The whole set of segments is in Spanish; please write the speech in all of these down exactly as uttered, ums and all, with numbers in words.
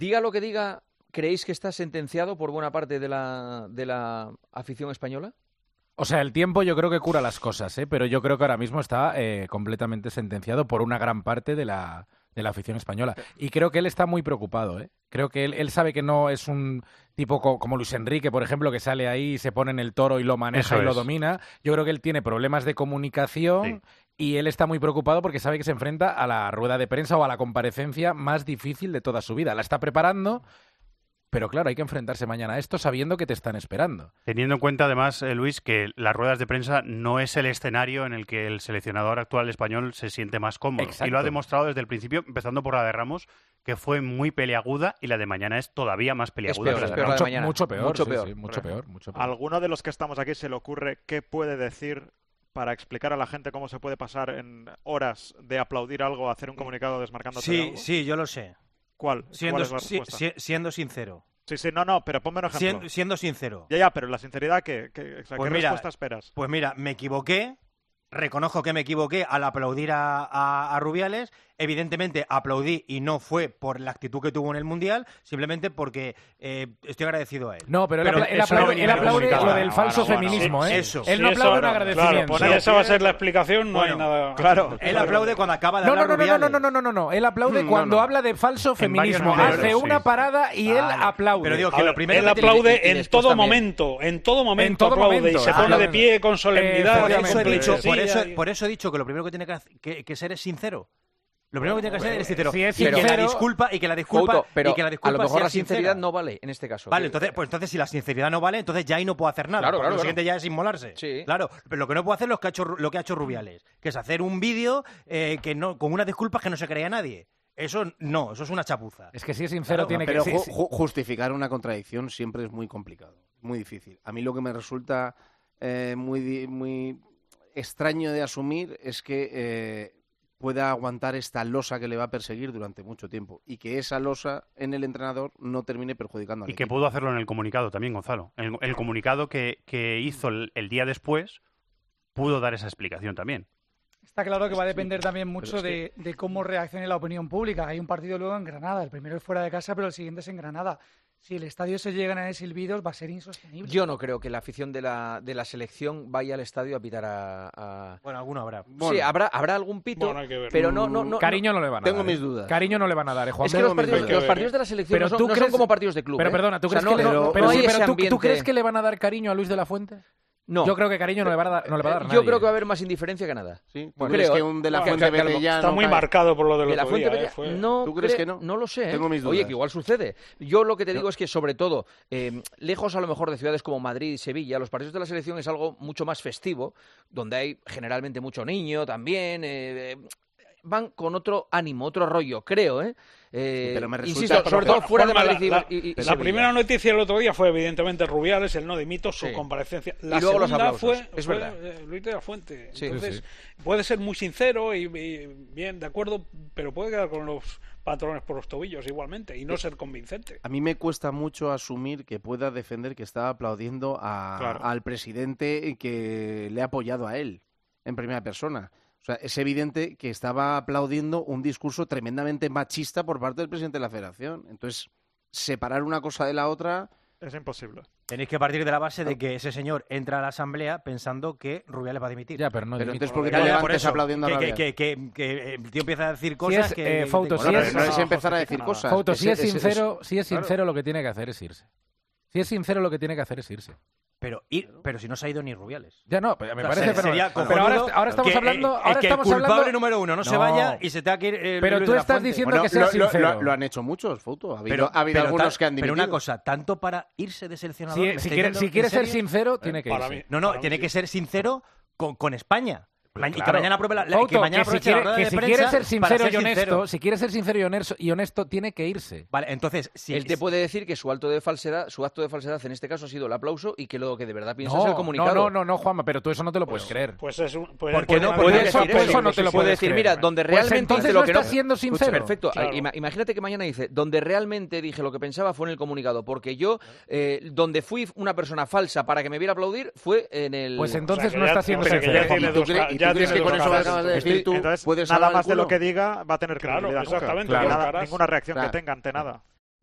Diga lo que diga, ¿creéis que está sentenciado por buena parte de la, de la afición española? O sea, el tiempo yo creo que cura las cosas, ¿eh? Pero yo creo que ahora mismo está eh, completamente sentenciado por una gran parte de la, de la afición española. Y creo que él está muy preocupado, ¿eh? Creo que él, él sabe que no es un tipo co como Luis Enrique, por ejemplo, que sale ahí y se pone en el toro y lo maneja Eso y lo es. domina. Yo creo que él tiene problemas de comunicación sí. y él está muy preocupado porque sabe que se enfrenta a la rueda de prensa o a la comparecencia más difícil de toda su vida. La está preparando... Pero claro, hay que enfrentarse mañana a esto sabiendo que te están esperando. Teniendo en cuenta, además, eh, Luis, que las ruedas de prensa no es el escenario en el que el seleccionador actual español se siente más cómodo. Exacto. Y lo ha demostrado desde el principio, empezando por la de Ramos, que fue muy peleaguda, y la de mañana es todavía más peleaguda. Es peor, que es peor la mucho, de mañana. mucho peor, mucho sí, peor. Sí, mucho peor, mucho peor. ¿Alguno de los que estamos aquí se le ocurre qué puede decir para explicar a la gente cómo se puede pasar en horas de aplaudir algo a hacer un comunicado desmarcándote sí, de algo? Sí, yo lo sé. ¿Cuál? Siendo, ¿Cuál es la respuesta? si, siendo sincero. Sí, sí, no, no, pero ponme un ejemplo. Siendo, siendo sincero. Ya, ya, pero la sinceridad, ¿qué, qué, o sea, pues ¿qué mira, respuesta esperas? Pues mira, me equivoqué, reconozco que me equivoqué al aplaudir a, a, a Rubiales. Evidentemente aplaudí y no fue por la actitud que tuvo en el Mundial, simplemente porque eh, estoy agradecido a él. No, pero, pero él, él eso aplaude, no él aplaude lo del no, falso no, no, feminismo, no, ¿eh? Eso. Él no sí, aplaude eso, un agradecimiento. Claro, esa va a ser la explicación, no bueno, hay nada... Claro. Él aplaude cuando acaba de no, hablar no, no, Rubiales. No, no, no, no, no, no. Él aplaude no, cuando no. habla de falso feminismo. momentos, Hace una sí. parada y él vale. aplaude. Pero digo que ver, lo primero él que aplaude y- y en después todo también. momento, en todo momento En todo aplaude momento, y se pone de efectivamente. pie con solemnidad. Por eso he Efectivamente. dicho, por Sí, eso, ahí. por eso he dicho que lo primero que tiene que, hacer- que, que ser es sincero. Lo primero que tiene que ser es sincero. si es y que la sincero- disculpa y que la disculpa Couto, pero y que la a disculpa lo mejor sea la sinceridad sincera. no vale en este caso. Vale, Que- entonces, pues entonces si la sinceridad no vale, entonces ya ahí no puedo hacer nada. Claro, porque claro, lo claro. siguiente ya es inmolarse. Sí. Claro, pero lo que no puedo hacer es lo que ha hecho, lo que ha hecho Rubiales, que es hacer un vídeo eh, que no, con unas disculpas que no se creía nadie. Eso no, eso es una chapuza. Es que si es sincero Claro, tiene Pero que... ju- sí, sí. ju- justificar una contradicción siempre es muy complicado, muy difícil. A mí lo que me resulta eh, muy, di- muy extraño de asumir es que eh, pueda aguantar esta losa que le va a perseguir durante mucho tiempo y que esa losa en el entrenador no termine perjudicando al Y que equipo. pudo hacerlo en el comunicado también, Gonzalo. El, el comunicado que, que hizo el, el día después pudo dar esa explicación también. Está claro que va a depender también mucho es de, de cómo reaccione la opinión pública. Hay un partido luego en Granada, el primero es fuera de casa, pero el siguiente es en Granada. Si el estadio se llegan a silbidos, va a ser insostenible. Yo no creo que la afición de la, de la selección vaya al estadio a pitar a... a... Bueno, alguno habrá. Bueno, sí, habrá, habrá algún pito, Bueno, hay que ver. pero no... no, no Cariño no le van a tengo dar. mis ¿eh? dudas. Cariño no le van a dar, ¿eh, Juan? Es que Tengo los mis partidos, dudas. los partidos de la selección Pero no, son, tú no crees- son como partidos de club. Pero ¿eh? perdona, ¿tú O sea, crees que no- le, no- pero no sí, hay pero ese tú, ¿tú ambiente- crees que le van a dar cariño a Luis de la Fuente? No. Yo creo que cariño no le va a dar, no le va a dar Eh, nadie. Yo creo que va a haber más indiferencia que nada. ¿Sí? ¿Tú Bueno, crees creo, que ¿eh? un de la Bueno, Fuente que- que- vete ya Está no muy cae? marcado por lo del De la otro Fuente día, Bella- ¿eh? Fue- no, ¿Tú crees cre- que no? No lo sé. ¿eh? Tengo mis Oye, dudas. que igual sucede. Yo lo que te digo es que, sobre todo, eh, lejos a lo mejor de ciudades como Madrid y Sevilla, los partidos de la selección es algo mucho más festivo, donde hay generalmente mucho niño también. Eh, eh, van con otro ánimo, otro rollo, creo, ¿eh? Eh, Sí, pero me resulta- insisto, pero sobre todo Juan- fuera de Juanma, Madrid y- la, y, y- y la Sevilla. primera noticia el otro día fue evidentemente Rubiales, el no dimito, su Sí. comparecencia. La Y luego los segunda aplausos, fue, es fue, verdad. eh, Luis de la Fuente. Sí. Entonces, Sí, puede ser muy sincero y, y bien, de acuerdo, pero puede quedar con los patrones por los tobillos igualmente y no ser convincente. A mí me cuesta mucho asumir que pueda defender que estaba aplaudiendo a- Claro. al presidente y que le ha apoyado a él en primera persona. O sea, es evidente que estaba aplaudiendo un discurso tremendamente machista por parte del presidente de la Federación. Entonces, separar una cosa de la otra... Es imposible. Tenéis que partir de la base de que ese señor entra a la asamblea pensando que Rubiales va a dimitir. Ya, pero no Pero dimite. entonces, ¿por qué Ya, te ya, levantes por eso, aplaudiendo a que, que, Rubiales? que, que, que el tío empieza a decir Si cosas es, que... eh, Fouto, que- si Bueno, es- pero no es no empezar a decir justifica cosas. Fouto, Es- si es es- es- sincero, si es claro. sincero, lo que tiene que hacer es irse. Si es sincero, lo que tiene que hacer es irse. Pero, ir, pero si no se ha ido ni Rubiales. Ya no, pero me O sea, parece sería fenomenal. cojonudo Pero ahora, ahora estamos que, hablando... eh, Ahora que estamos el culpable hablando... número uno no, se No. vaya y se tenga que ir... eh, Pero Luis tú de la estás Fuente. diciendo Bueno, que sea lo, lo- sincero. lo- lo han hecho muchos, Fouto. Ha habido, Pero, ha habido pero algunos tal- que han pero dimitido. una cosa, tanto para irse de seleccionador... Si, ¿me si estáis quiere, dando- si en quiere ser serio? sincero, tiene que Para irse. mí. No, no, Para mí tiene sí. que ser sincero con, con España. Ma- y que Claro. mañana apruebe la, la- Fouto, que mañana que si aproveche quiere, la rueda que de si prensa quiere ser para sincero ser y honesto, sincero. si quiere ser sincero y honesto, y honesto, tiene que irse. Vale, entonces, si, Él te puede decir que su acto de falsedad, su acto de falsedad en este caso ha sido el aplauso y que lo que de verdad piensa es el No, comunicado. no, no, no, Juanma, pero tú eso no te lo puedes creer. Pues es un. Pues ¿Por qué puede no? haber- Puede Pues eso, decir pues eso, eso no te lo puede puedes decir, creer. mira, donde Pues realmente entonces dice lo no que estás no... siendo Escucha, sincero. perfecto. Claro. Ima- Imagínate que mañana dice, donde realmente dije lo que pensaba fue en el comunicado, porque yo, eh, donde fui una persona falsa para que me viera aplaudir, fue en el... Pues O sea, entonces que no ya- estás siendo pero que ya sincero. tiene ¿Y tú dos crees- ca- y ya tú crees tiene que dos con eso caras. acabas de decir Estoy- tú entonces, puedes nada salvar el más de lo culo? que diga va a tener Claro, credibilidad nunca. exactamente, Porque dos nada- caras. ninguna reacción Claro. que tenga ante nada.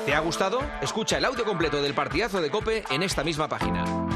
¿Te ha gustado? Escucha el audio completo del partidazo de COPE en esta misma página.